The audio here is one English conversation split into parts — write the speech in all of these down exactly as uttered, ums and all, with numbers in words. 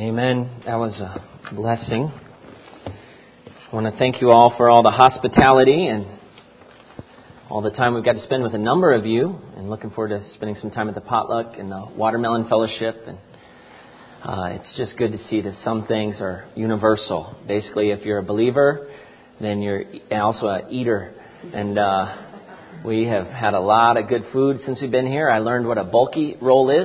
Amen. That was a blessing. I want to thank you all for all the hospitality and all the time we've got to spend with a number of you, and looking forward to spending some time at the potluck and the watermelon fellowship. And uh, it's just good to see that some things are universal. Basically, if you're a believer, then you're also an eater. And uh, we have had a lot of good food since we've been here. I learned what a bulky roll is.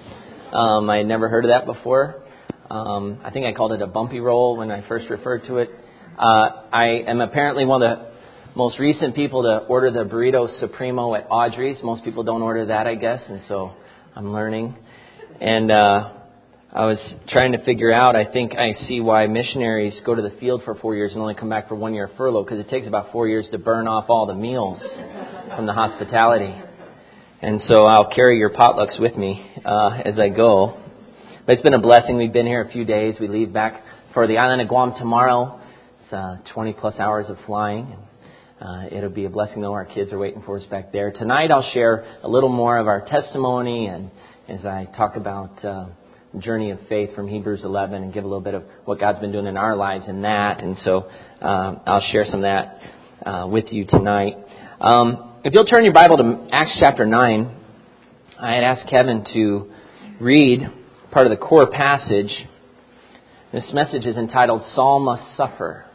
Um, I had never heard of that before. Um, I think I called it a bumpy roll when I first referred to it. Uh, I am apparently one of the most recent people to order the Burrito Supremo at Audrey's. Most people don't order that, I guess, and so I'm learning. And uh, I was trying to figure out, I think I see why missionaries go to the field for four years and only come back for one year furlough, because it takes about four years to burn off all the meals from the hospitality. And so I'll carry your potlucks with me uh, as I go. But it's been a blessing. We've been here a few days. We leave back for the island of Guam tomorrow. It's uh, twenty plus hours of flying. Uh, it'll be a blessing, though. Our kids are waiting for us back there. Tonight I'll share a little more of our testimony, and as I talk about uh, the journey of faith from Hebrews eleven, and give a little bit of what God's been doing in our lives in that. And so uh, I'll share some of that uh, with you tonight. Um, if you'll turn your Bible to Acts chapter nine, I had asked Kevin to read part of the core passage. This message is entitled Saul Must Suffer.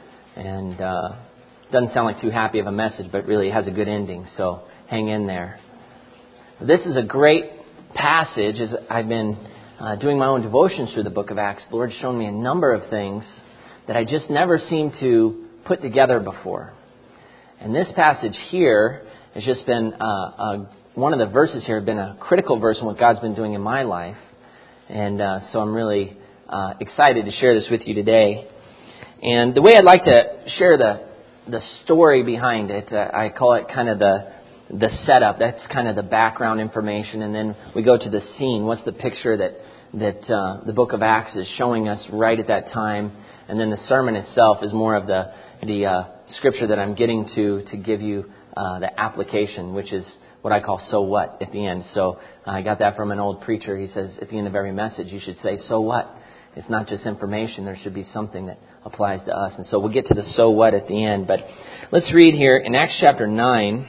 And uh doesn't sound like too happy of a message, but really it has a good ending, so hang in there. This is a great passage. As I've been uh, doing my own devotions through the book of Acts, the Lord's shown me a number of things that I just never seemed to put together before. And this passage here has just been, uh, a, one of the verses here have been a critical verse in what God's been doing in my life. And uh, so I'm really uh, excited to share this with you today. And the way I'd like to share the the story behind it, uh, I call it kind of the the setup. That's kind of the background information, and then we go to the scene. What's the picture that that uh, the book of Acts is showing us right at that time? And then the sermon itself is more of the the uh, scripture that I'm getting to to give you uh, the application, which is what I call "so what" at the end. So uh, I got that from an old preacher. He says at the end of every message you should say "so what." It's not just information. There should be something that applies to us. And so we'll get to the "so what" at the end. But let's read here in Acts chapter nine,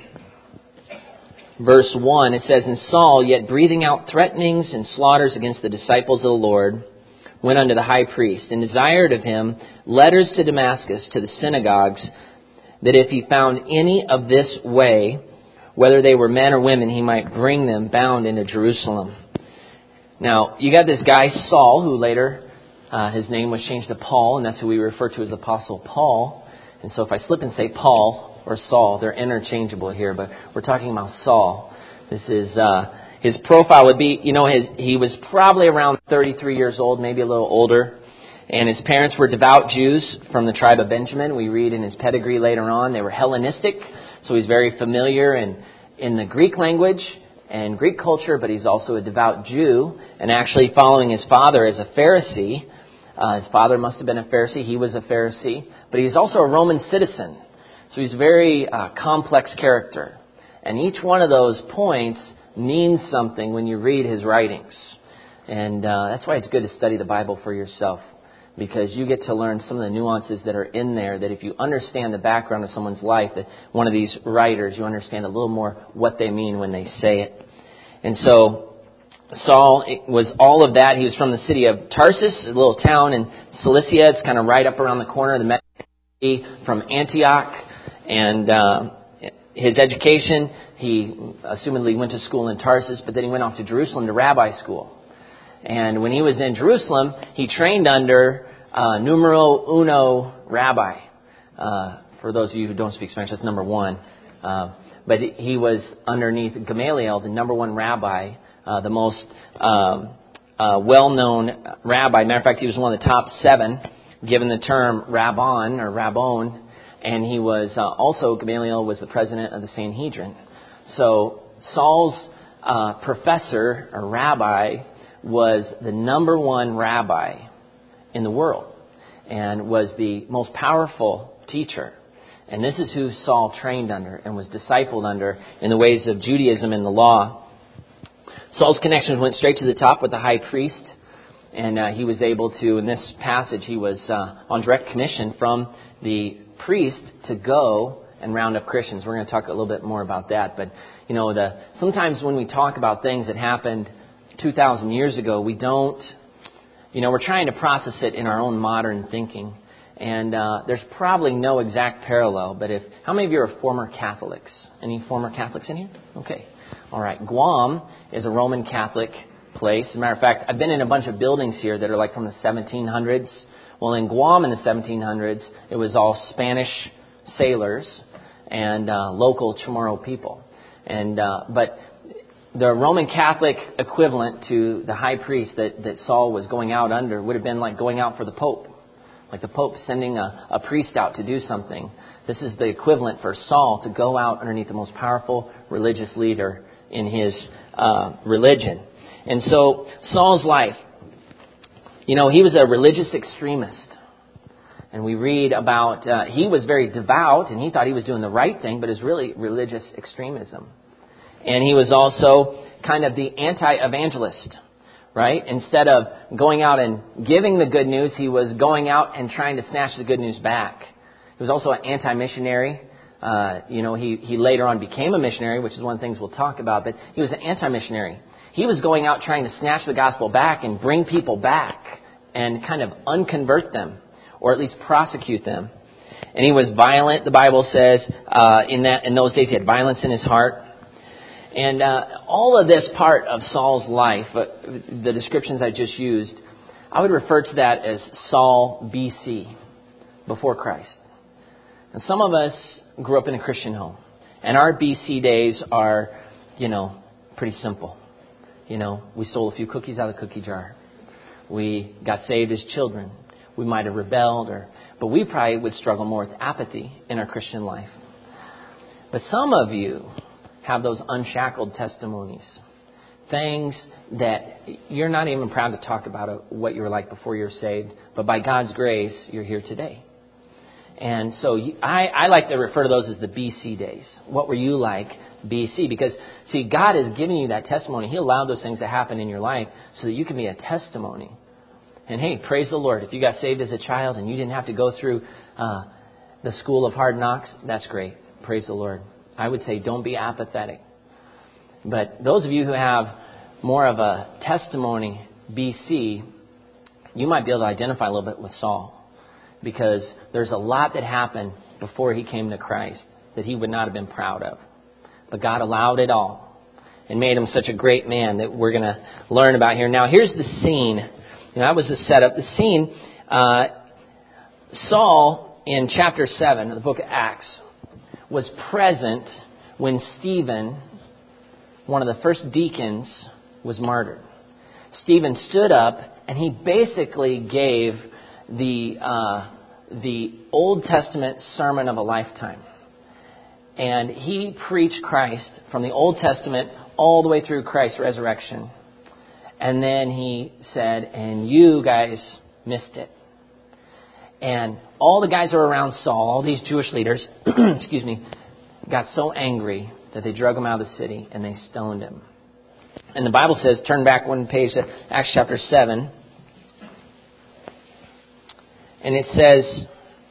verse one. It says, "And Saul, yet breathing out threatenings and slaughters against the disciples of the Lord, went unto the high priest, and desired of him letters to Damascus, to the synagogues, that if he found any of this way, whether they were men or women, he might bring them bound into Jerusalem." Now, you got this guy, Saul, who later, uh, his name was changed to Paul, and that's who we refer to as Apostle Paul. And so if I slip and say Paul or Saul, they're interchangeable here, but we're talking about Saul. This is, uh, his profile would be, you know, his, he was probably around thirty-three years old, maybe a little older. And his parents were devout Jews from the tribe of Benjamin. We read in his pedigree later on, they were Hellenistic, so he's very familiar in, in the Greek language and Greek culture, but he's also a devout Jew, and actually following his father as a Pharisee. Uh, his father must have been a Pharisee. He was a Pharisee, but he's also a Roman citizen. So he's a very uh, complex character. And each one of those points means something when you read his writings. And uh, that's why it's good to study the Bible for yourself, because you get to learn some of the nuances that are in there, that if you understand the background of someone's life, that one of these writers, you understand a little more what they mean when they say it. And so Saul was all of that. He was from the city of Tarsus, a little town in Cilicia. It's kind of right up around the corner of the Mediterranean, from Antioch. And uh, his education, he assumedly went to school in Tarsus, but then he went off to Jerusalem to rabbi school. And when he was in Jerusalem, he trained under uh, numero uno rabbi. Uh, for those of you who don't speak Spanish, that's number one. Uh, but he was underneath Gamaliel, the number one rabbi, uh, the most um, uh, well-known rabbi. Matter of fact, he was one of the top seven, given the term Rabbon or Rabbon. And he was uh, also, Gamaliel was the president of the Sanhedrin. So Saul's uh, professor or rabbi was the number one rabbi in the world and was the most powerful teacher. And this is who Saul trained under and was discipled under in the ways of Judaism and the law. Saul's connections went straight to the top with the high priest. And uh, he was able to, in this passage, he was uh, on direct commission from the priest to go and round up Christians. We're going to talk a little bit more about that. But, you know, the sometimes when we talk about things that happened two thousand years ago, we don't, you know, we're trying to process it in our own modern thinking. And uh, there's probably no exact parallel. But if, how many of you are former Catholics? Any former Catholics in here? Okay. All right. Guam is a Roman Catholic place. As a matter of fact, I've been in a bunch of buildings here that are like from the seventeen hundreds. Well, in Guam in the seventeen hundreds, it was all Spanish sailors and uh, local Chamorro people. And uh, but the Roman Catholic equivalent to the high priest that, that Saul was going out under would have been like going out for the Pope. Like the Pope sending a, a priest out to do something. This is the equivalent for Saul to go out underneath the most powerful religious leader in his uh, religion. And so Saul's life, you know, he was a religious extremist. And we read about, uh, he was very devout and he thought he was doing the right thing, but it's really religious extremism. And he was also kind of the anti-evangelist, right? Instead of going out and giving the good news, he was going out and trying to snatch the good news back. He was also an anti-missionary. Uh, you know, he, he later on became a missionary, which is one of the things we'll talk about, but he was an anti-missionary. He was going out trying to snatch the gospel back and bring people back and kind of unconvert them, or at least prosecute them. And he was violent, the Bible says. Uh, in that in those days, he had violence in his heart. And uh, all of this part of Saul's life, uh, the descriptions I just used, I would refer to that as Saul B C, before Christ. And some of us grew up in a Christian home. And our B C days are, you know, pretty simple. You know, we stole a few cookies out of the cookie jar. We got saved as children. We might have rebelled, or, but we probably would struggle more with apathy in our Christian life. But some of you have those unshackled testimonies. Things that you're not even proud to talk about what you were like before you were saved. But by God's grace, you're here today. And so you, I, I like to refer to those as the B C days. What were you like B C? Because, see, God has given you that testimony. He allowed those things to happen in your life so that you can be a testimony. And hey, praise the Lord. If you got saved as a child and you didn't have to go through uh, the school of hard knocks, that's great. Praise the Lord. I would say don't be apathetic. But those of you who have more of a testimony B C, you might be able to identify a little bit with Saul. Because there's a lot that happened before he came to Christ that he would not have been proud of. But God allowed it all and made him such a great man that we're going to learn about here. Now, here's the scene. You know, that was the setup. The scene, uh, Saul, in chapter seven of the book of Acts, was present when Stephen, one of the first deacons, was martyred. Stephen stood up and he basically gave the uh, the Old Testament sermon of a lifetime. And he preached Christ from the Old Testament all the way through Christ's resurrection. And then he said, and you guys missed it. And all the guys who were around Saul, all these Jewish leaders, excuse me, got so angry that they drug him out of the city and they stoned him. And the Bible says, turn back one page to Acts chapter seven. And it says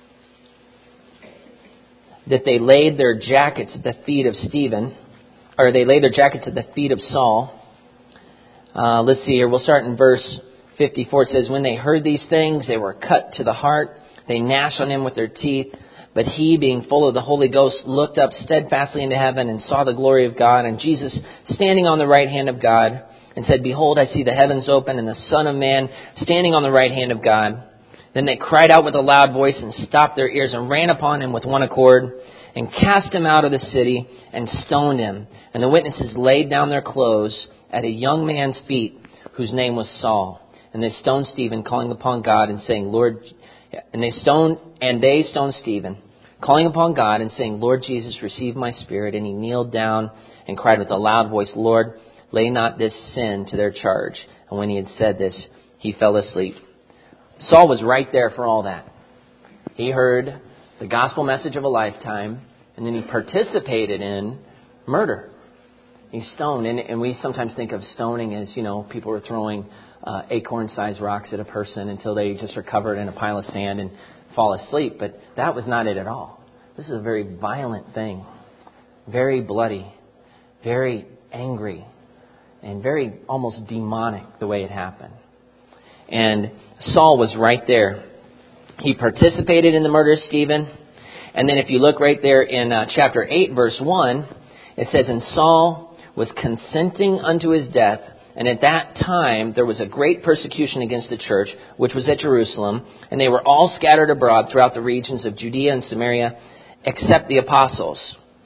that they laid their jackets at the feet of Stephen, or they laid their jackets at the feet of Saul. Uh, let's see here. We'll start in verse fifty-four. It says, when they heard these things, they were cut to the heart. They gnashed on him with their teeth. But he, being full of the Holy Ghost, looked up steadfastly into heaven and saw the glory of God and Jesus standing on the right hand of God, and said, behold, I see the heavens open and the Son of Man standing on the right hand of God. Then they cried out with a loud voice and stopped their ears and ran upon him with one accord and cast him out of the city and stoned him. And the witnesses laid down their clothes at a young man's feet whose name was Saul. And they stoned Stephen, calling upon God and saying, Lord, and they stoned, and they stoned Stephen, calling upon God and saying, Lord Jesus, receive my spirit. And he kneeled down and cried with a loud voice, Lord, lay not this sin to their charge. And when he had said this, he fell asleep. Saul was right there for all that. He heard the gospel message of a lifetime, and then he participated in murder. He stoned. And, and we sometimes think of stoning as, you know, people were throwing uh, acorn-sized rocks at a person until they just are covered in a pile of sand and fall asleep. But that was not it at all. This is a very violent thing. Very bloody. Very angry. And very almost demonic the way it happened. And Saul was right there. He participated in the murder of Stephen. And then if you look right there in uh, chapter eight, verse one, it says, "And Saul was consenting unto his death, and at that time there was a great persecution against the church, which was at Jerusalem, and they were all scattered abroad throughout the regions of Judea and Samaria, except the apostles."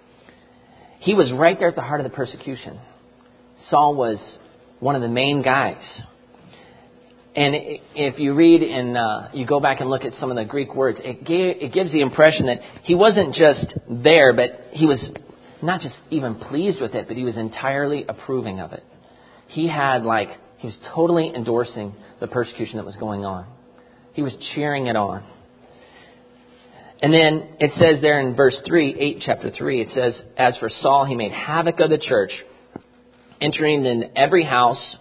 He was right there at the heart of the persecution. Saul was one of the main guys. And if you read and uh, you go back and look at some of the Greek words, it, gave, it gives the impression that he wasn't just there, but he was not just even pleased with it, but he was entirely approving of it. He had like, he was totally endorsing the persecution that was going on. He was cheering it on. And then it says there in verse three, eight, chapter three, it says, "As for Saul, he made havoc of the church, entering in every house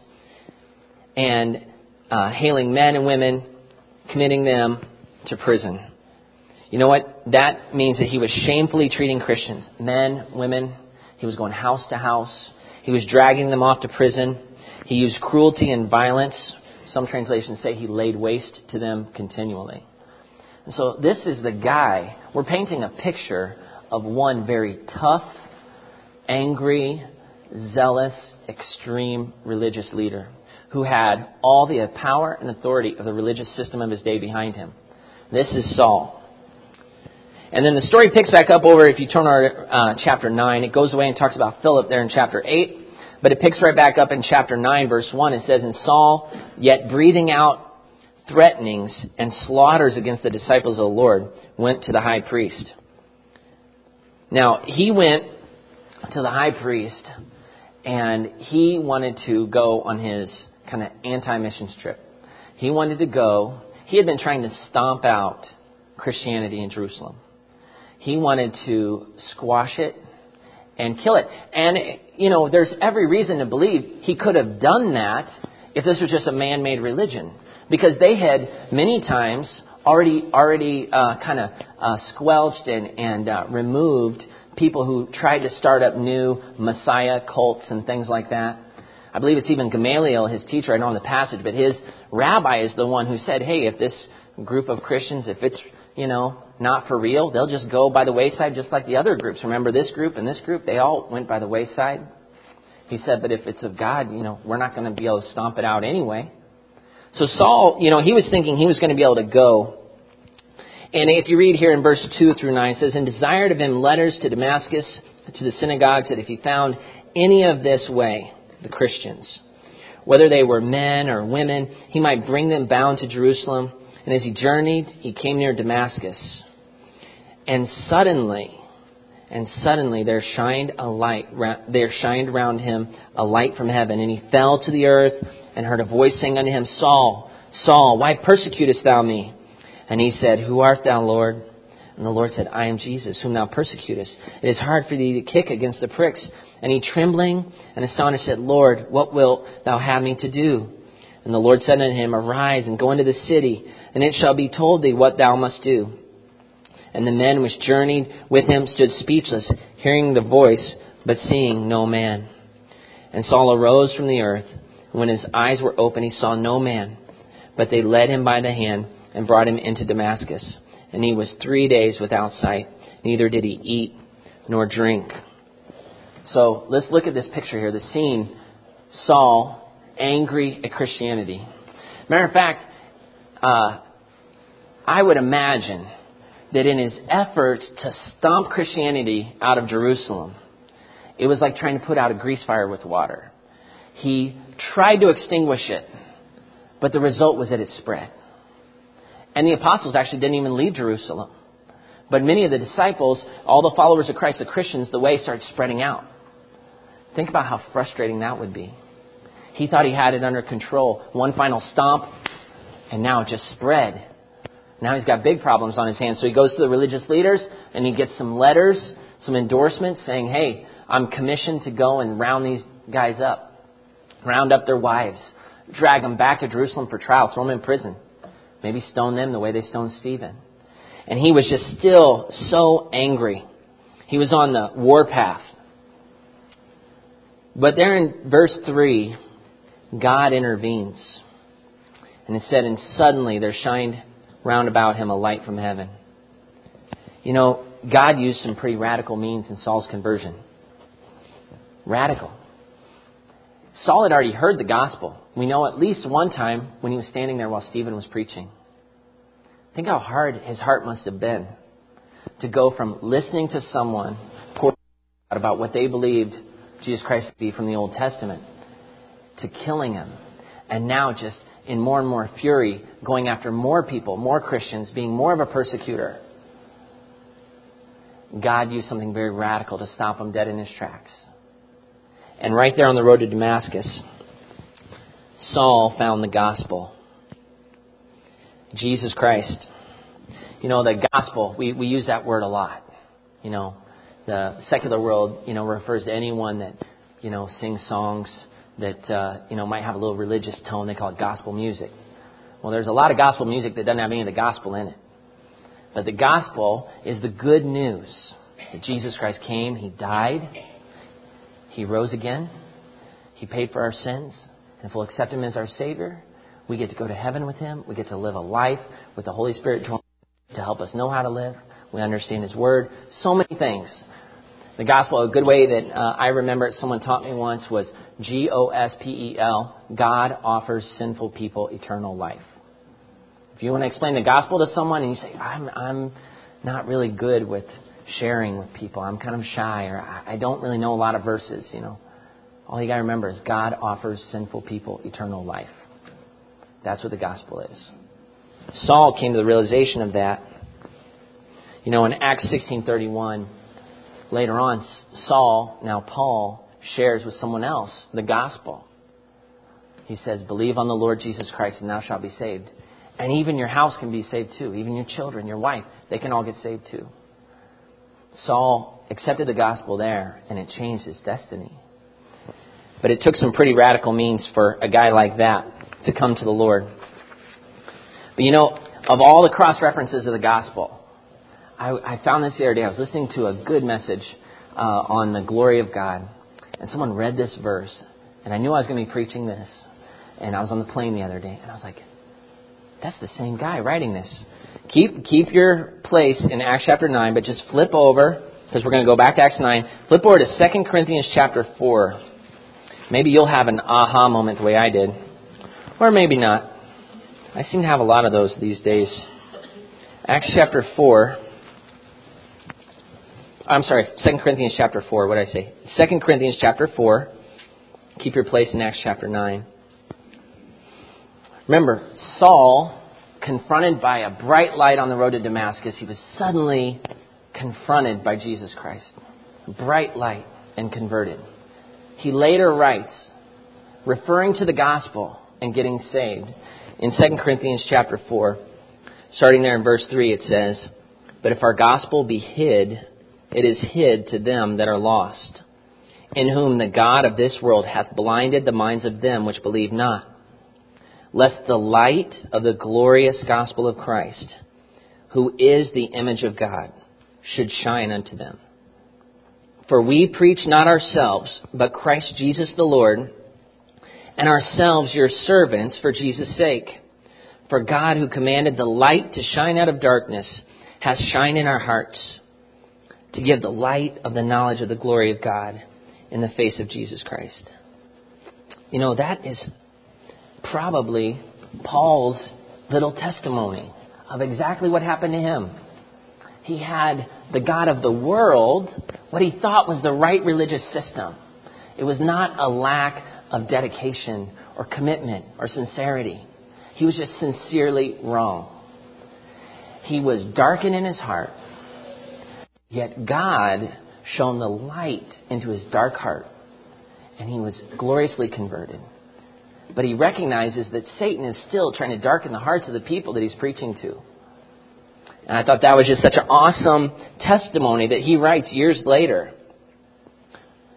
and Uh, hailing men and women, committing them to prison." You know what? That means that he was shamefully treating Christians. Men, women. He was going house to house. He was dragging them off to prison. He used cruelty and violence. Some translations say he laid waste to them continually. And so this is the guy. We're painting a picture of one very tough, angry, zealous, extreme religious leader who had all the power and authority of the religious system of his day behind him. This is Saul. And then the story picks back up over, if you turn our uh, chapter nine, it goes away and talks about Philip there in chapter eight, but it picks right back up in chapter nine, verse one. It says, "And Saul, yet breathing out threatenings and slaughters against the disciples of the Lord, went to the high priest." Now, he went to the high priest, and he wanted to go on his kind of anti-missions trip. He wanted to go. He had been trying to stomp out Christianity in Jerusalem. He wanted to squash it and kill it. And, you know, there's every reason to believe he could have done that if this was just a man-made religion. Because they had many times already already uh, kind of uh, squelched and, and uh, removed people who tried to start up new Messiah cults and things like that. I believe it's even Gamaliel, his teacher, I know in the passage, but his rabbi is the one who said, hey, if this group of Christians, if it's, you know, not for real, they'll just go by the wayside just like the other groups. Remember this group and this group, they all went by the wayside. He said, but if it's of God, you know, we're not going to be able to stomp it out anyway. So Saul, you know, he was thinking he was going to be able to go. And if you read here in verse two through nine, it says, "And desired of him letters to Damascus, to the synagogues, that if he found any of this way, the Christians, whether they were men or women, he might bring them bound to Jerusalem. And as he journeyed, he came near Damascus. And suddenly, and suddenly there shined a light, there shined round him a light from heaven. And he fell to the earth and heard a voice saying unto him, Saul, Saul, why persecutest thou me? And he said, Who art thou, Lord? And the Lord said, I am Jesus, whom thou persecutest. It is hard for thee to kick against the pricks. And he, trembling and astonished, said, Lord, what wilt thou have me to do? And the Lord said unto him, Arise and go into the city, and it shall be told thee what thou must do. And the men which journeyed with him stood speechless, hearing the voice, but seeing no man. And Saul arose from the earth. And when his eyes were open, he saw no man. But they led him by the hand and brought him into Damascus. And he was three days without sight, neither did he eat nor drink. So let's look at this picture here. The scene, Saul, angry at Christianity. Matter of fact, uh, I would imagine that in his efforts to stomp Christianity out of Jerusalem, it was like trying to put out a grease fire with water. He tried to extinguish it, but the result was that it spread. And the apostles actually didn't even leave Jerusalem. But many of the disciples, all the followers of Christ, the Christians, the way started spreading out. Think about how frustrating that would be. He thought he had it under control. One final stomp, and now it just spread. Now he's got big problems on his hands. So he goes to the religious leaders, and he gets some letters, some endorsements saying, hey, I'm commissioned to go and round these guys up, round up their wives, drag them back to Jerusalem for trial, throw them in prison, maybe stone them the way they stoned Stephen. And he was just still so angry. He was on the warpath. But there in verse three, God intervenes. And it said, and suddenly there shined round about him a light from heaven. You know, God used some pretty radical means in Saul's conversion. Radical. Saul had already heard the gospel. We know at least one time when he was standing there while Stephen was preaching. Think how hard his heart must have been to go from listening to someone about what they believed Jesus Christ to be from the Old Testament to killing him. And now just in more and more fury, going after more people, more Christians, being more of a persecutor. God used something very radical to stop him dead in his tracks. And right there on the road to Damascus, Saul found the gospel. Jesus Christ. You know, the gospel, we, we use that word a lot. You know, the secular world, you know, refers to anyone that, you know, sings songs that, uh, you know, might have a little religious tone. They call it gospel music. Well, there's a lot of gospel music that doesn't have any of the gospel in it. But the gospel is the good news that Jesus Christ came, He died, He rose again, He paid for our sins, and if we'll accept Him as our Savior, we get to go to heaven with Him. We get to live a life with the Holy Spirit to help us know how to live. We understand His Word. So many things. The gospel, a good way that uh, I remember it, someone taught me once, was G O S P E L. God offers sinful people eternal life. If you want to explain the gospel to someone and you say, I'm I'm not really good with sharing with people. I'm kind of shy, or I don't really know a lot of verses, you know. All you got to remember is God offers sinful people eternal life. That's what the gospel is. Saul came to the realization of that. You know, in Acts sixteen thirty-one, later on, Saul, now Paul, shares with someone else the gospel. He says, believe on the Lord Jesus Christ and thou shalt be saved. And even your house can be saved too. Even your children, your wife, they can all get saved too. Saul accepted the gospel there, and it changed his destiny. But it took some pretty radical means for a guy like that to come to the Lord. But you know, of all the cross-references of the gospel, I, I found this the other day. I was listening to a good message uh, on the glory of God, and someone read this verse, and I knew I was going to be preaching this. And I was on the plane the other day, and I was like, that's the same guy writing this. Keep keep your place in Acts chapter nine, but just flip over, because we're going to go back to Acts nine. Flip over to Second Corinthians chapter four. Maybe you'll have an aha moment the way I did. Or maybe not. I seem to have a lot of those these days. Acts chapter four. I'm sorry, Second Corinthians chapter four. What did I say? Second Corinthians chapter four. Keep your place in Acts chapter nine. Remember, Saul, confronted by a bright light on the road to Damascus, he was suddenly confronted by Jesus Christ. A bright light, and converted. He later writes, referring to the gospel and getting saved, in Second Corinthians chapter four, starting there in verse three, it says, but if our gospel be hid, it is hid to them that are lost, in whom the God of this world hath blinded the minds of them which believe not, lest the light of the glorious gospel of Christ, who is the image of God, should shine unto them. For we preach not ourselves, but Christ Jesus the Lord, and ourselves your servants for Jesus' sake. For God, who commanded the light to shine out of darkness, hath shined in our hearts, to give the light of the knowledge of the glory of God in the face of Jesus Christ. You know, that is probably Paul's little testimony of exactly what happened to him. He had the God of the world, what he thought was the right religious system. It was not a lack of dedication or commitment or sincerity. He was just sincerely wrong. He was darkened in his heart, yet God shone the light into his dark heart, and he was gloriously converted. But he recognizes that Satan is still trying to darken the hearts of the people that he's preaching to. And I thought that was just such an awesome testimony that he writes years later.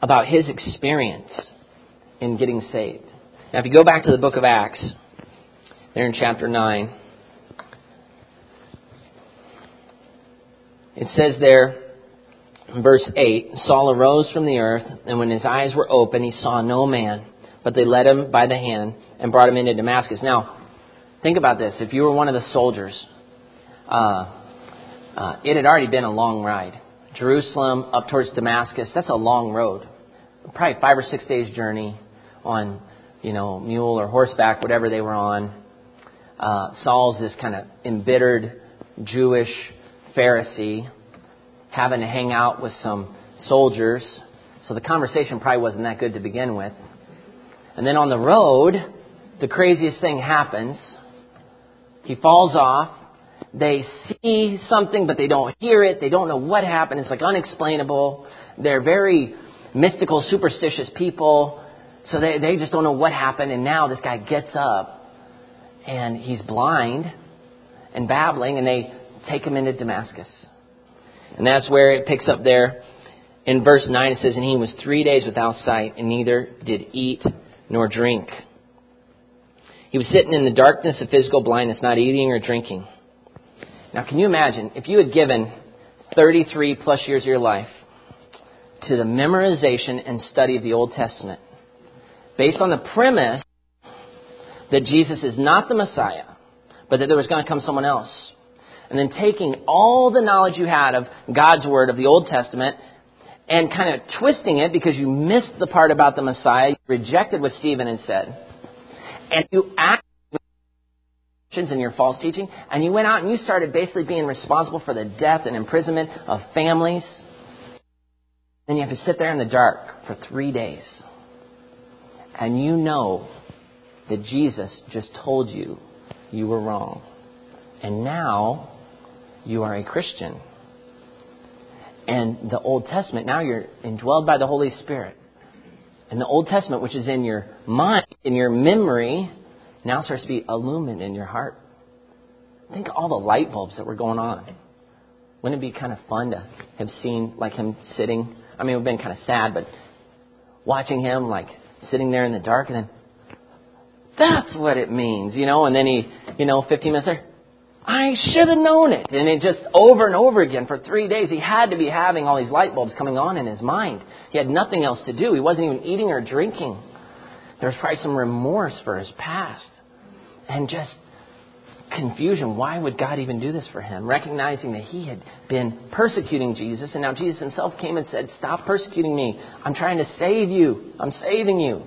about his experience in getting saved. Now, if you go back to the book of Acts, there in chapter nine, it says there, in verse eight, Saul arose from the earth, and when his eyes were open, he saw no man, but they led him by the hand and brought him into Damascus. Now, think about this. If you were one of the soldiers, uh, uh, it had already been a long ride. Jerusalem up towards Damascus, that's a long road. Probably five or six days journey on, you know, mule or horseback, whatever they were on. Uh, Saul's this kind of embittered Jewish Pharisee having to hang out with some soldiers. So the conversation probably wasn't that good to begin with. And then on the road, the craziest thing happens. He falls off. They see something, but they don't hear it. They don't know what happened. It's like unexplainable. They're very mystical, superstitious people. So they, they just don't know what happened. And now this guy gets up and he's blind and babbling, and they take him into Damascus. And that's where it picks up there. In verse nine it says, and he was three days without sight, and neither did eat nor drink. He was sitting in the darkness of physical blindness, not eating or drinking. Now, can you imagine if you had given thirty-three plus years of your life to the memorization and study of the Old Testament, based on the premise that Jesus is not the Messiah, but that there was going to come someone else, and then taking all the knowledge you had of God's Word, of the Old Testament, and kind of twisting it because you missed the part about the Messiah, you rejected what Stephen had said, and you acted in your false teaching, and you went out and you started basically being responsible for the death and imprisonment of families. Then you have to sit there in the dark for three days. And you know that Jesus just told you you were wrong. And now you are a Christian. And the Old Testament, now you're indwelled by the Holy Spirit. And the Old Testament, which is in your mind, in your memory, now starts to be illumined in your heart. Think of all the light bulbs that were going on. Wouldn't it be kind of fun to have seen like him sitting? I mean, it would have been kind of sad, but watching him like sitting there in the dark, and then that's what it means, you know. And then he, you know, fifteen minutes later, I should have known it. And it just over and over again for three days. He had to be having all these light bulbs coming on in his mind. He had nothing else to do. He wasn't even eating or drinking. There was probably some remorse for his past. And just confusion. Why would God even do this for him? Recognizing that he had been persecuting Jesus. And now Jesus himself came and said, stop persecuting me. I'm trying to save you. I'm saving you.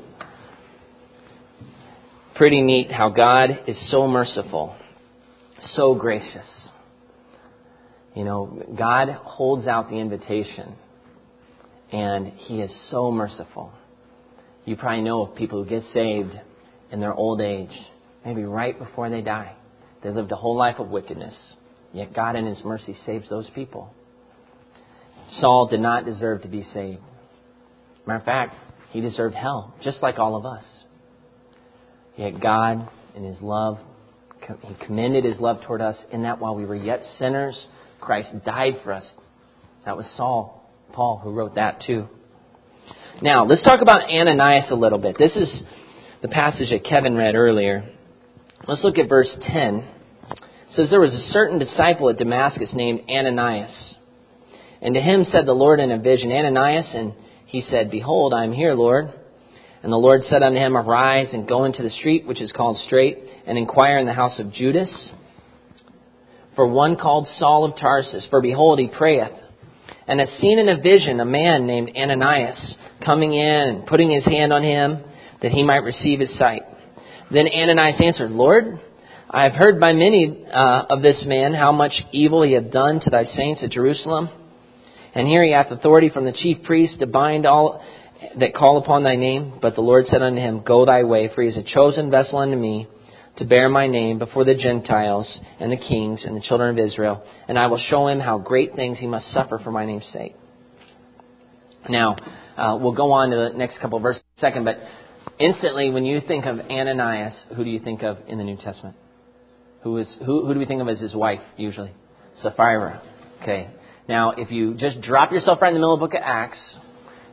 Pretty neat how God is so merciful. So gracious. You know, God holds out the invitation. And he is so merciful. You probably know of people who get saved in their old age, maybe right before they die. They lived a whole life of wickedness. Yet God in his mercy saves those people. Saul did not deserve to be saved. Matter of fact, he deserved hell, just like all of us. Yet God in his love, he commended his love toward us in that while we were yet sinners, Christ died for us. That was Saul, Paul, who wrote that too. Now, let's talk about Ananias a little bit. This is the passage that Kevin read earlier. Let's look at verse ten. It says, there was a certain disciple at Damascus named Ananias. And to him said the Lord in a vision, Ananias, and he said, behold, I am here, Lord. And the Lord said unto him, arise and go into the street which is called Straight, and inquire in the house of Judas for one called Saul of Tarsus. For behold, he prayeth, and hath seen in a vision a man named Ananias coming in and putting his hand on him, that he might receive his sight. Then Ananias answered, Lord, I have heard by many uh, of this man how much evil he hath done to thy saints at Jerusalem. And here he hath authority from the chief priest to bind all that call upon thy name. But the Lord said unto him, go thy way, for he is a chosen vessel unto me, to bear my name before the Gentiles and the kings and the children of Israel. And I will show him how great things he must suffer for my name's sake. Now, uh, we'll go on to the next couple of verses in a second, but instantly when you think of Ananias, who do you think of in the New Testament? Who is who, who do we think of as his wife, usually? Sapphira. Okay. Now, if you just drop yourself right in the middle of the book of Acts,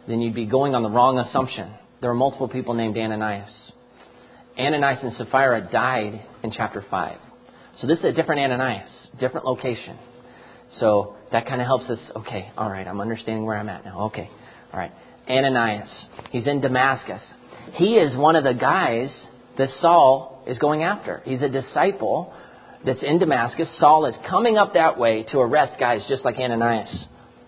then you'd be going on the wrong assumption. There were multiple people named Ananias. Ananias and Sapphira died in chapter five. So this is a different Ananias, different location. So that kind of helps us, okay, all right, I'm understanding where I'm at now. Okay, all right. Ananias, he's in Damascus. He is one of the guys that Saul is going after. He's a disciple that's in Damascus. Saul is coming up that way to arrest guys just like Ananias.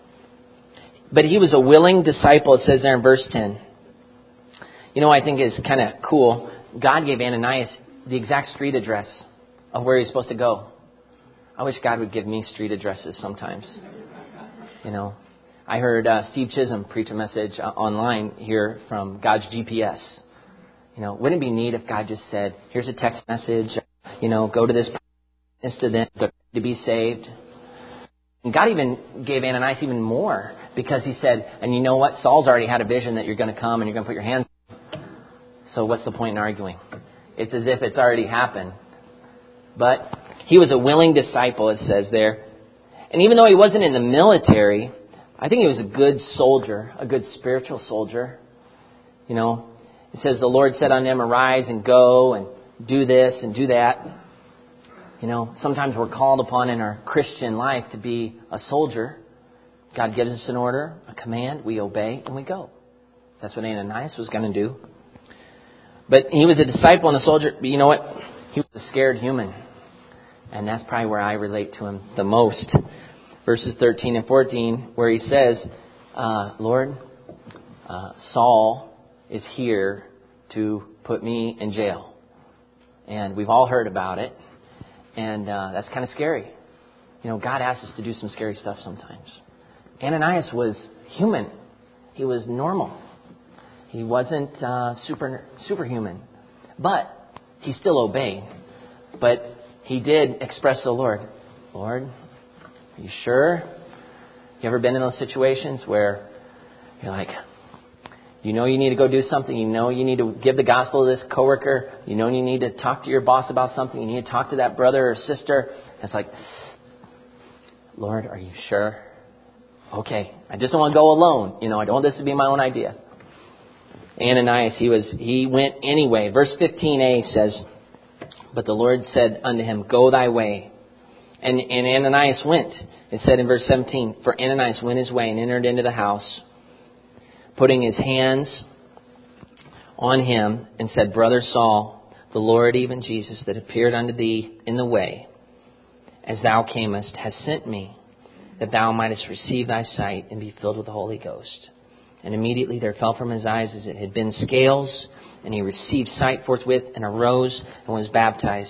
But he was a willing disciple, it says there in verse ten. You know, I think is kind of cool. God gave Ananias the exact street address of where he's supposed to go. I wish God would give me street addresses sometimes. You know, I heard uh, Steve Chisholm preach a message uh, online here from God's G P S. You know, wouldn't it be neat if God just said, here's a text message, you know, go to this incident to be saved. And God even gave Ananias even more because he said, and you know what? Saul's already had a vision that you're going to come and you're going to put your hands on. So what's the point in arguing? It's as if it's already happened. But he was a willing disciple, it says there. And even though he wasn't in the military, I think he was a good soldier, a good spiritual soldier. You know, it says the Lord said unto him, arise and go and do this and do that. You know, sometimes we're called upon in our Christian life to be a soldier. God gives us an order, a command, we obey, and we go. That's what Ananias was going to do. But he was a disciple and a soldier. But you know what? He was a scared human. And that's probably where I relate to him the most. Verses thirteen and fourteen, where he says, uh, Lord, uh, Saul is here to put me in jail. And we've all heard about it. And uh, that's kind of scary. You know, God asks us to do some scary stuff sometimes. Ananias was human. He was normal. He wasn't uh, super superhuman. But he still obeyed. But he did express to the Lord, Lord, are you sure? You ever been in those situations where you're like, you know you need to go do something. You know you need to give the gospel to this coworker. You know you need to talk to your boss about something. You need to talk to that brother or sister. It's like, Lord, are you sure? Okay, I just don't want to go alone. You know, I don't want this to be my own idea. Ananias, he was he went anyway. Verse fifteen a says, but the Lord said unto him, go thy way. And, and Ananias went. It said in verse seventeen, for Ananias went his way and entered into the house, putting his hands on him and said, Brother Saul, the Lord, even Jesus, that appeared unto thee in the way, as thou camest, has sent me, that thou mightest receive thy sight and be filled with the Holy Ghost. And immediately there fell from his eyes as it had been scales, and he received sight forthwith and arose and was baptized.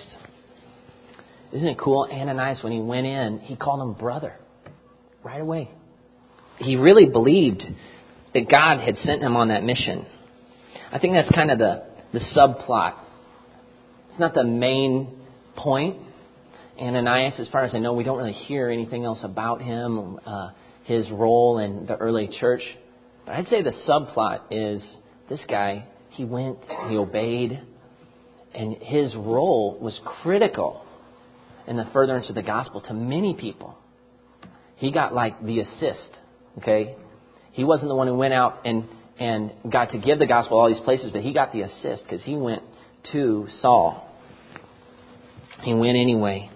Isn't it cool? Ananias, when he went in, he called him brother right away. He really believed that God had sent him on that mission. I think that's kind of the, the subplot. It's not the main point. Ananias, as far as I know, we don't really hear anything else about him, uh, his role in the early church. But I'd say the subplot is this guy, he went, he obeyed, and his role was critical in the furtherance of the gospel to many people. He got like the assist, okay? He wasn't the one who went out and, and got to give the gospel all these places, but he got the assist because he went to Saul. He went anyway.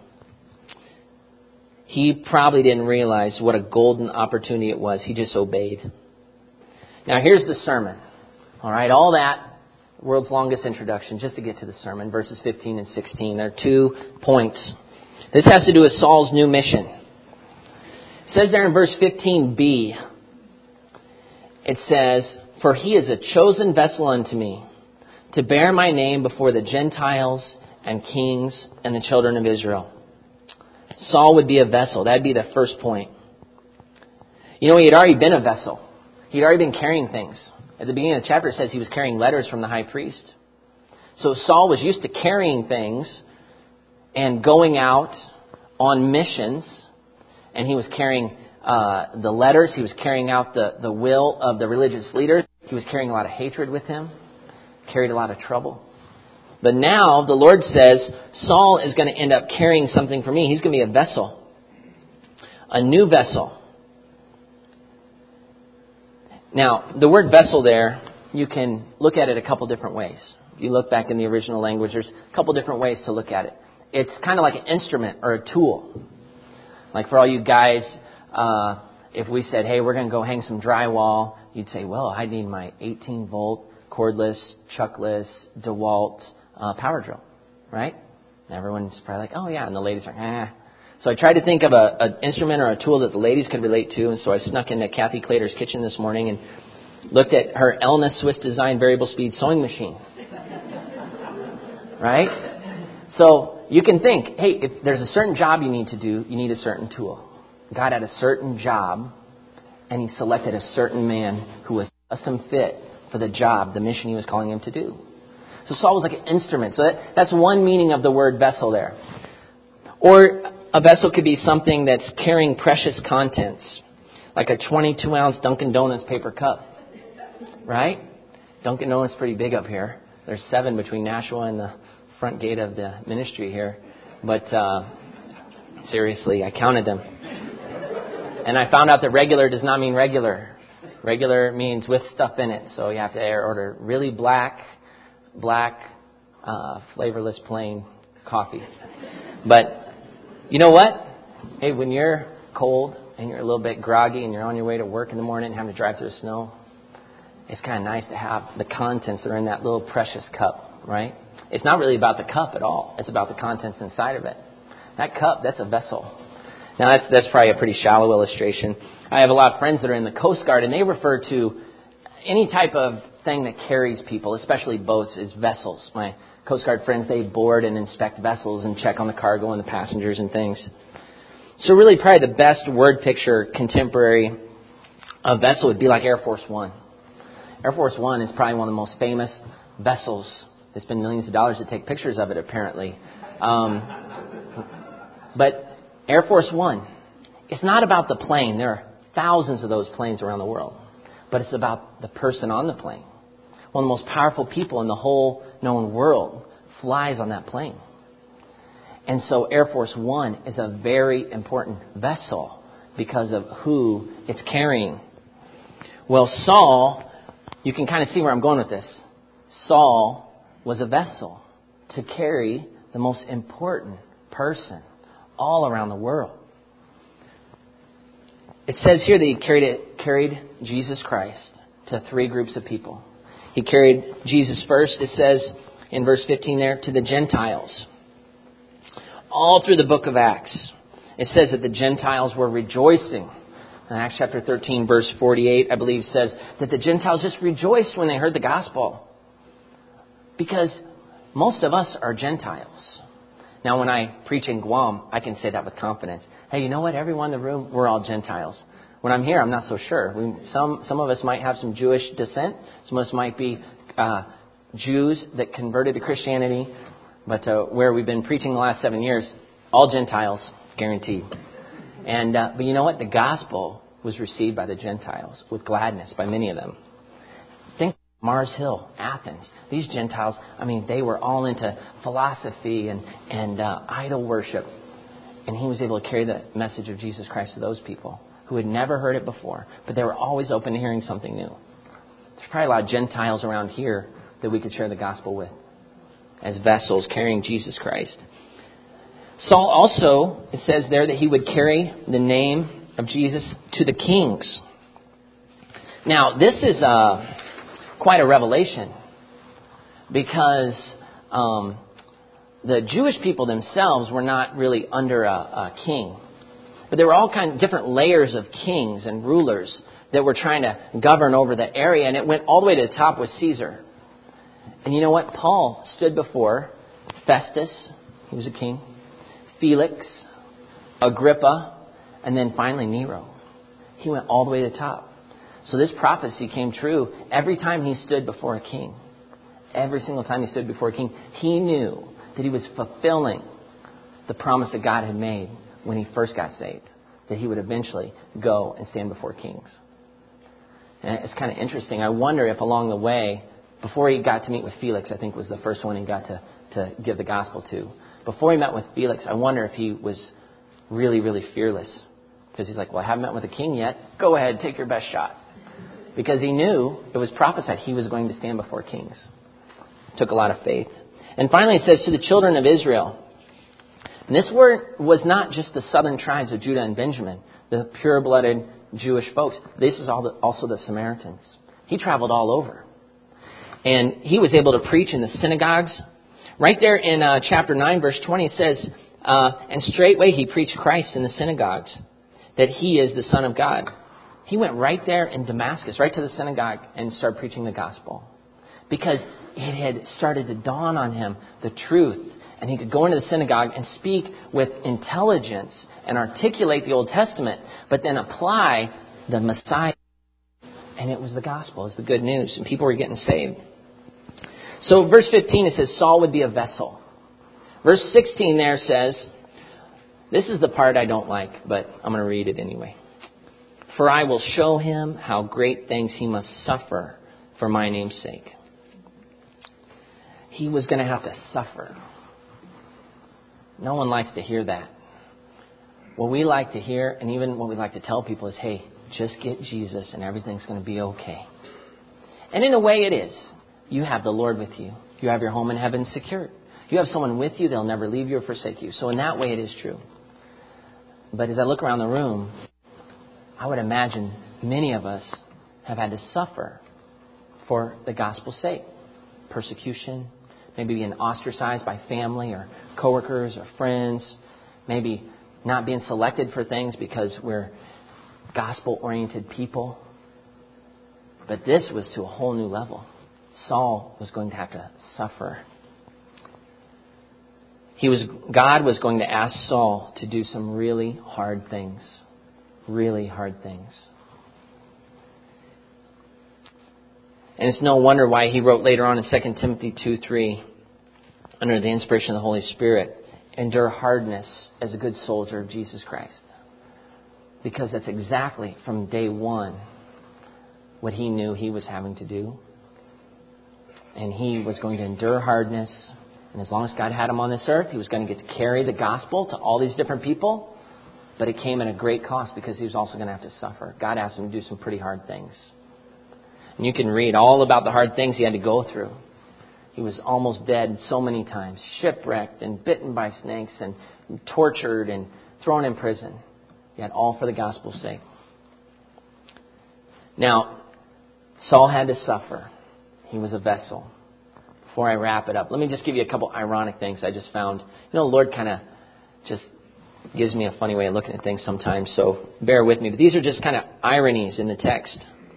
He probably didn't realize what a golden opportunity it was. He just obeyed. Now here's the sermon. All right, all that, world's longest introduction, just to get to the sermon, verses fifteen and sixteen. There are two points. This has to do with Saul's new mission. It says there in verse fifteen b, it says, for he is a chosen vessel unto me, to bear my name before the Gentiles and kings and the children of Israel. Saul would be a vessel. That'd be the first point. You know, he had already been a vessel. He'd already been carrying things. At the beginning of the chapter, it says he was carrying letters from the high priest. So Saul was used to carrying things and going out on missions. And he was carrying uh, the letters. He was carrying out the, the will of the religious leaders. He was carrying a lot of hatred with him. Carried a lot of trouble. But now the Lord says Saul is going to end up carrying something for me. He's going to be a vessel. A new vessel. Now, the word vessel there, you can look at it a couple different ways. If you look back in the original language, there's a couple different ways to look at it. It's kind of like an instrument or a tool. Like for all you guys, uh, if we said, hey, we're going to go hang some drywall, you'd say, well, I need my eighteen volt, cordless, chuckless, DeWalt uh, power drill, right? And everyone's probably like, oh, yeah. And the ladies are, ah. So I tried to think of a, an instrument or a tool that the ladies could relate to. And so I snuck into Kathy Clater's kitchen this morning and looked at her Elna Swiss Design variable speed sewing machine. Right? So you can think, hey, if there's a certain job you need to do, you need a certain tool. God had a certain job, and He selected a certain man who was custom fit for the job, the mission He was calling him to do. So Saul was like an instrument. So that, that's one meaning of the word vessel there. Or a vessel could be something that's carrying precious contents, like a twenty-two ounce Dunkin' Donuts paper cup. Right? Dunkin' Donuts is pretty big up here. There's seven between Nashua and the front gate of the ministry here. But uh, seriously, I counted them. And I found out that regular does not mean regular. Regular means with stuff in it. So you have to order really black, black, uh, flavorless plain coffee. But you know what? Hey, when you're cold and you're a little bit groggy and you're on your way to work in the morning and having to drive through the snow, it's kind of nice to have the contents that are in that little precious cup, right? It's not really about the cup at all. It's about the contents inside of it. That cup, that's a vessel. Now, that's that's probably a pretty shallow illustration. I have a lot of friends that are in the Coast Guard, and they refer to any type of thing that carries people, especially boats, as vessels. My Coast Guard friends, they board and inspect vessels and check on the cargo and the passengers and things. So really probably the best word picture contemporary of vessel would be like Air Force One. Air Force One is probably one of the most famous vessels. They spend millions of dollars to take pictures of it, apparently. Um, but Air Force One, it's not about the plane. There are thousands of those planes around the world. But it's about the person on the plane. One of the most powerful people in the whole known world flies on that plane. And so Air Force One is a very important vessel because of who it's carrying. Well, Saul, you can kind of see where I'm going with this. Saul was a vessel to carry the most important person all around the world. It says here that he carried it, carried Jesus Christ to three groups of people. He carried Jesus first, it says in verse fifteen there, to the Gentiles. All through the book of Acts, it says that the Gentiles were rejoicing. In Acts chapter thirteen, verse forty-eight, I believe, says that the Gentiles just rejoiced when they heard the gospel. Because most of us are Gentiles. Now, when I preach in Guam, I can say that with confidence. Hey, you know what? Everyone in the room, we're all Gentiles. When I'm here, I'm not so sure. We, some some of us might have some Jewish descent. Some of us might be uh, Jews that converted to Christianity. But uh, where we've been preaching the last seven years, all Gentiles, guaranteed. And uh, but you know what? The gospel was received by the Gentiles with gladness by many of them. Think Mars Hill, Athens. These Gentiles, I mean, they were all into philosophy and, and uh, idol worship. And he was able to carry the message of Jesus Christ to those people who had never heard it before. But they were always open to hearing something new. There's probably a lot of Gentiles around here that we could share the gospel with as vessels carrying Jesus Christ. Saul also, it says there that he would carry the name of Jesus to the kings. Now, this is uh, quite a revelation because um, the Jewish people themselves were not really under a, a king. But there were all kinds of different layers of kings and rulers that were trying to govern over the area. And it went all the way to the top with Caesar. And you know what? Paul stood before Festus, he was a king, Felix, Agrippa, and then finally Nero. He went all the way to the top. So this prophecy came true every time he stood before a king. Every single time he stood before a king, he knew that he was fulfilling the promise that God had made when he first got saved, that he would eventually go and stand before kings. And it's kind of interesting. I wonder if along the way, before he got to meet with Felix, I think was the first one he got to, to give the gospel to. Before he met with Felix, I wonder if he was really, really fearless. Because he's like, well, I haven't met with a king yet. Go ahead, take your best shot. because he knew it was prophesied he was going to stand before kings. It took a lot of faith. And finally it says, to the children of Israel. And this word was not just the southern tribes of Judah and Benjamin, the pure-blooded Jewish folks. This is also the Samaritans. He traveled all over. And he was able to preach in the synagogues. Right there in uh, chapter nine, verse twenty, it says, uh, and straightway he preached Christ in the synagogues, that he is the Son of God. He went right there in Damascus, right to the synagogue, and started preaching the gospel. Because it had started to dawn on him the truth. And he could go into the synagogue and speak with intelligence and articulate the Old Testament, but then apply the Messiah. And it was the gospel, it was the good news, and people were getting saved. So verse fifteen, it says Saul would be a vessel. Verse sixteen there says, this is the part I don't like, but I'm going to read it anyway. For I will show him how great things he must suffer for my name's sake. He was going to have to suffer. No one likes to hear that. What we like to hear, and even what we like to tell people is, hey, just get Jesus and everything's going to be okay. And in a way it is. You have the Lord with you. You have your home in heaven secured. You have someone with you. They'll never leave you or forsake you. So in that way it is true. But as I look around the room, I would imagine many of us have had to suffer for the gospel's sake. Persecution, maybe being ostracized by family or coworkers or friends, maybe not being selected for things because we're gospel-oriented people. But this was to a whole new level. Saul was going to have to suffer. He was God was going to ask Saul to do some really hard things. Really hard things. And it's no wonder why he wrote later on in Second Timothy two three, under the inspiration of the Holy Spirit, endure hardness as a good soldier of Jesus Christ. Because that's exactly from day one what he knew he was having to do. And he was going to endure hardness. And as long as God had him on this earth, he was going to get to carry the gospel to all these different people. But it came at a great cost because he was also going to have to suffer. God asked him to do some pretty hard things. And you can read all about the hard things he had to go through. He was almost dead so many times, shipwrecked and bitten by snakes and tortured and thrown in prison. Yet all for the gospel's sake. Now, Saul had to suffer. He was a vessel. Before I wrap it up, let me just give you a couple ironic things I just found. You know, the Lord kind of just gives me a funny way of looking at things sometimes, so bear with me. But these are just kind of ironies in the text.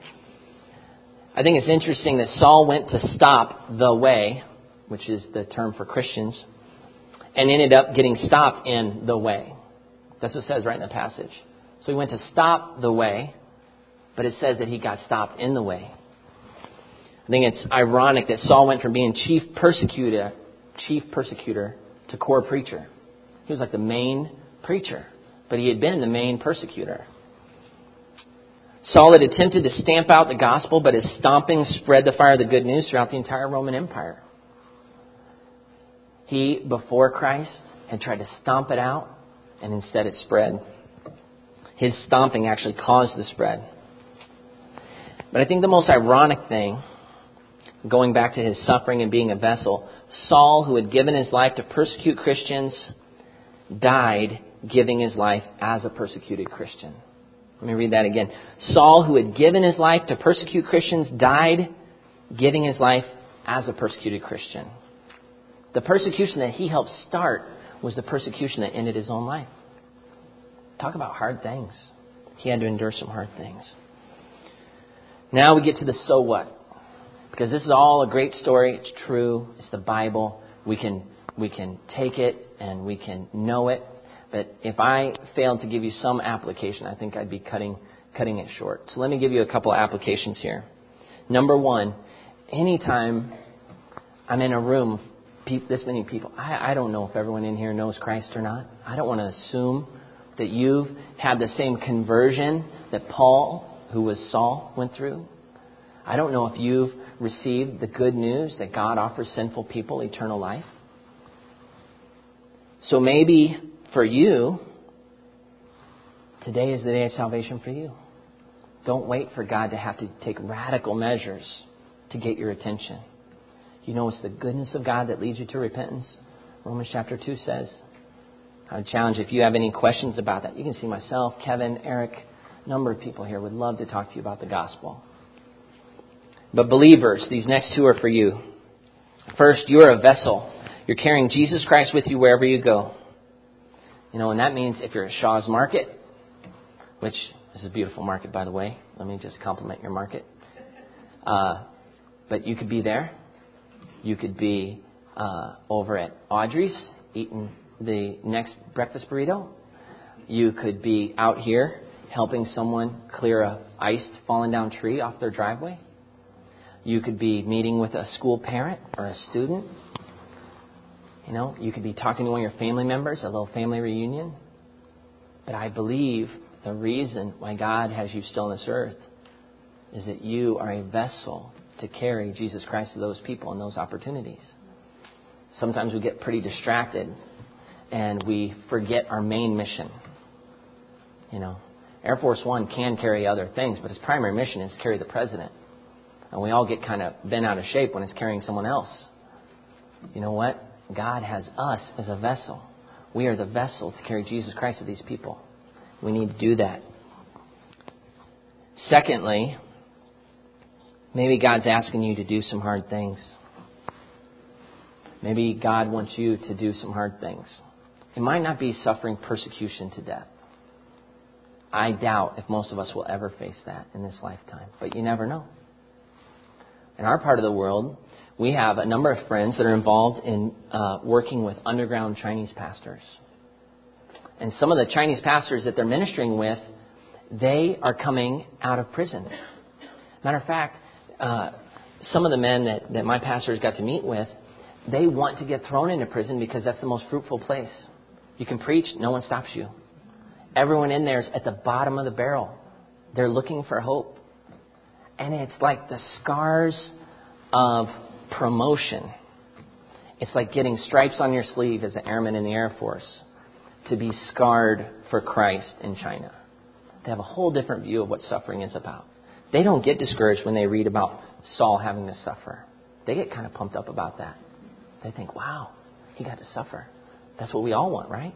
I think it's interesting that Saul went to stop the way, which is the term for Christians, and ended up getting stopped in the way. That's what it says right in the passage. So he went to stop the way, but it says that he got stopped in the way. I think it's ironic that Saul went from being chief persecutor, chief persecutor to core preacher. He was like the main preacher, but he had been the main persecutor. Saul had attempted to stamp out the gospel, but his stomping spread the fire of the good news throughout the entire Roman Empire. He, before Christ, had tried to stomp it out, and instead it spread. His stomping actually caused the spread. But I think the most ironic thing, going back to his suffering and being a vessel, Saul, who had given his life to persecute Christians, died giving his life as a persecuted Christian. Let me read that again. Saul, who had given his life to persecute Christians, died giving his life as a persecuted Christian. The persecution that he helped start was the persecution that ended his own life. Talk about hard things. He had to endure some hard things. Now we get to the so what. Because this is all a great story. It's true. It's the Bible. We can we can take it and we can know it. But if I failed to give you some application, I think I'd be cutting cutting it short. So let me give you a couple of applications here. Number one, anytime I'm in a room, this many people, I, I don't know if everyone in here knows Christ or not. I don't want to assume that you've had the same conversion that Paul, who was Saul, went through. I don't know if you've received the good news that God offers sinful people eternal life. So maybe for you, today is the day of salvation for you. Don't wait for God to have to take radical measures to get your attention. You know it's the goodness of God that leads you to repentance, Romans chapter two says. I would challenge if you have any questions about that. You can see myself, Kevin, Eric, a number of people here would love to talk to you about the gospel. But believers, these next two are for you. First, you are a vessel. You're carrying Jesus Christ with you wherever you go. You know, and that means if you're at Shaw's Market, which is a beautiful market, by the way. Let me just compliment your market. Uh, but you could be there. You could be uh, over at Audrey's eating the next breakfast burrito. You could be out here helping someone clear a iced fallen down tree off their driveway. You could be meeting with a school parent or a student. You know, you could be talking to one of your family members, a little family reunion. But I believe the reason why God has you still on this earth is that you are a vessel to carry Jesus Christ to those people and those opportunities. Sometimes we get pretty distracted and we forget our main mission. You know, Air Force One can carry other things, but its primary mission is to carry the president. And we all get kind of bent out of shape when it's carrying someone else. You know what? God has us as a vessel. We are the vessel to carry Jesus Christ to these people. We need to do that. Secondly, maybe God's asking you to do some hard things. Maybe God wants you to do some hard things. It might not be suffering persecution to death. I doubt if most of us will ever face that in this lifetime. But you never know. In our part of the world, we have a number of friends that are involved in uh, working with underground Chinese pastors. And some of the Chinese pastors that they're ministering with, they are coming out of prison. Matter of fact, uh, some of the men that, that my pastors got to meet with, they want to get thrown into prison because that's the most fruitful place. You can preach, no one stops you. Everyone in there is at the bottom of the barrel. They're looking for hope. And it's like the scars of promotion. It's like getting stripes on your sleeve as an airman in the Air Force to be scarred for Christ in China. They have a whole different view of what suffering is about. They don't get discouraged when they read about Saul having to suffer. They get kind of pumped up about that. They think, wow, he got to suffer. That's what we all want, right?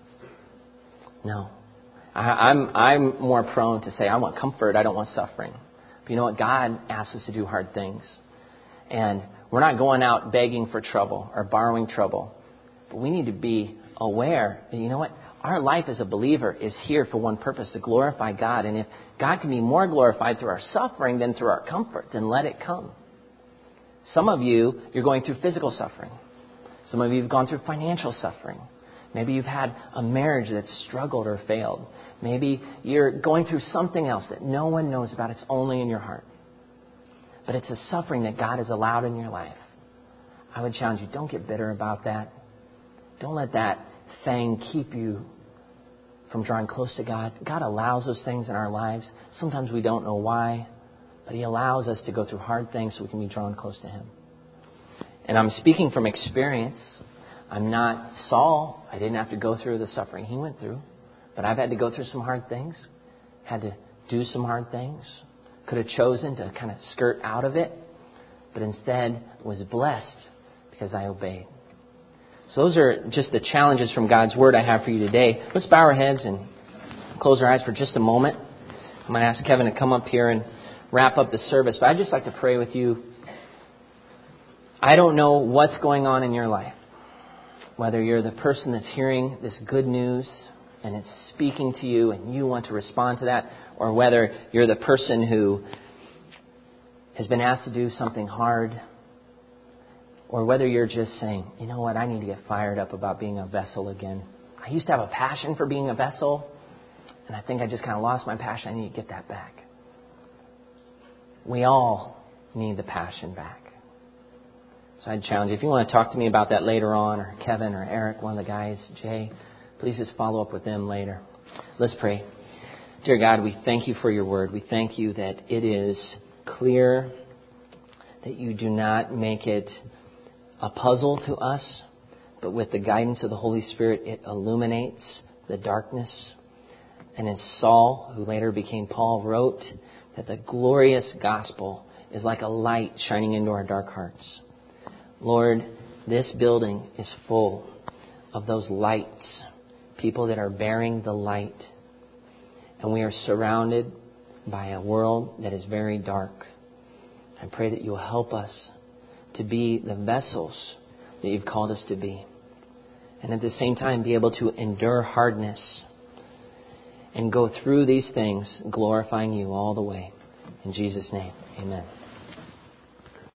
No. I, I'm I'm more prone to say, I want comfort, I don't want suffering. But you know what? God asks us to do hard things. And we're not going out begging for trouble or borrowing trouble. But we need to be aware that, you know what? Our life as a believer is here for one purpose, to glorify God. And if God can be more glorified through our suffering than through our comfort, then let it come. Some of you, you're going through physical suffering. Some of you have gone through financial suffering. Maybe you've had a marriage that's struggled or failed. Maybe you're going through something else that no one knows about. It's only in your heart. But it's a suffering that God has allowed in your life. I would challenge you, don't get bitter about that. Don't let that thing keep you from drawing close to God. God allows those things in our lives. Sometimes we don't know why, but He allows us to go through hard things so we can be drawn close to Him. And I'm speaking from experience. I'm not Saul. I didn't have to go through the suffering he went through. But I've had to go through some hard things. Had to do some hard things. Could have chosen to kind of skirt out of it. But instead was blessed because I obeyed. So those are just the challenges from God's Word I have for you today. Let's bow our heads and close our eyes for just a moment. I'm going to ask Kevin to come up here and wrap up the service. But I'd just like to pray with you. I don't know what's going on in your life. Whether you're the person that's hearing this good news and it's speaking to you and you want to respond to that, or whether you're the person who has been asked to do something hard, or whether you're just saying, you know what, I need to get fired up about being a vessel again. I used to have a passion for being a vessel, and I think I just kind of lost my passion. I need to get that back. We all need the passion back. So I'd challenge you, if you want to talk to me about that later on, or Kevin or Eric, one of the guys, Jay, please just follow up with them later. Let's pray. Dear God, we thank you for your word. We thank you that it is clear, that you do not make it a puzzle to us, but with the guidance of the Holy Spirit, it illuminates the darkness. And as Saul, who later became Paul, wrote that the glorious gospel is like a light shining into our dark hearts. Lord, this building is full of those lights, people that are bearing the light. And we are surrounded by a world that is very dark. I pray that you'll help us to be the vessels that you've called us to be. And at the same time, be able to endure hardness and go through these things, glorifying you all the way. In Jesus' name, amen.